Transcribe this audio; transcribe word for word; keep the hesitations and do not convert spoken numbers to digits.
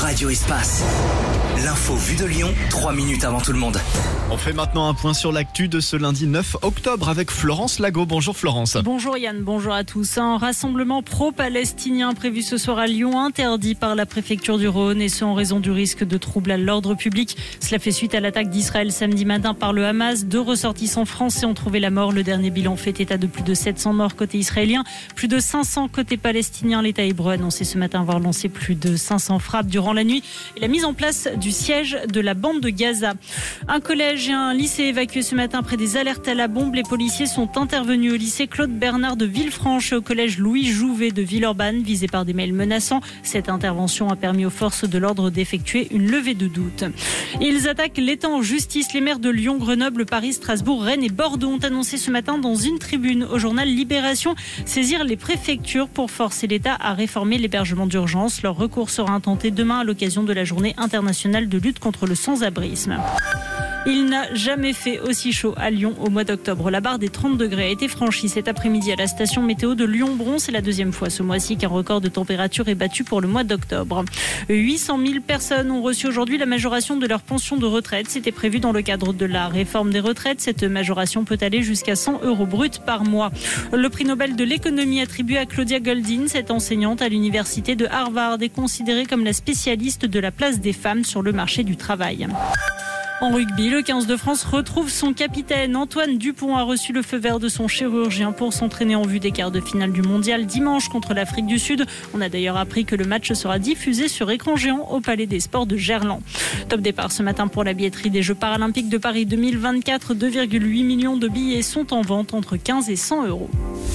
Radio Espace. L'info vue de Lyon, trois minutes avant tout le monde. On fait maintenant un point sur l'actu de ce lundi neuf octobre avec Florence Lago. Bonjour Florence. Bonjour Yann, bonjour à tous. Un rassemblement pro-palestinien prévu ce soir à Lyon, interdit par la préfecture du Rhône, et ce en raison du risque de troubles à l'ordre public. Cela fait suite à l'attaque d'Israël samedi matin par le Hamas. Deux ressortissants français ont trouvé la mort. Le dernier bilan fait état de plus de sept cents morts côté israélien, plus de cinq cents côté palestinien. L'État hébreu a annoncé ce matin avoir lancé plus de cinq cents frappes durant la nuit et la mise en place du siège de la bande de Gaza. Un collège et un lycée évacués ce matin après des alertes à la bombe. Les policiers sont intervenus au lycée Claude Bernard de Villefranche et au collège Louis Jouvet de Villeurbanne, visés par des mails menaçants. Cette intervention a permis aux forces de l'ordre d'effectuer une levée de doute. Ils attaquent l'État en justice. Les maires de Lyon, Grenoble, Paris, Strasbourg, Rennes et Bordeaux ont annoncé ce matin dans une tribune au journal Libération saisir les préfectures pour forcer l'État à réformer l'hébergement d'urgence. Leur recours sera intenté demain à l'occasion de la journée internationale de lutte contre le sans-abrisme. Il n'a jamais fait aussi chaud à Lyon au mois d'octobre. La barre des trente degrés a été franchie cet après-midi à la station météo de Lyon-Bron. C'est la deuxième fois ce mois-ci qu'un record de température est battu pour le mois d'octobre. huit cent mille personnes ont reçu aujourd'hui la majoration de leur pension de retraite. C'était prévu dans le cadre de la réforme des retraites. Cette majoration peut aller jusqu'à cent euros bruts par mois. Le prix Nobel de l'économie attribué à Claudia Goldin, cette enseignante à l'université de Harvard, est considérée comme la spécialiste de la place des femmes sur le marché du travail. En rugby, le quinze de France retrouve son capitaine. Antoine Dupont a reçu le feu vert de son chirurgien pour s'entraîner en vue des quarts de finale du mondial dimanche contre l'Afrique du Sud. On a d'ailleurs appris que le match sera diffusé sur écran géant au Palais des Sports de Gerland. Top départ ce matin pour la billetterie des Jeux paralympiques de Paris deux mille vingt-quatre. deux virgule huit millions de billets sont en vente entre quinze et cent euros.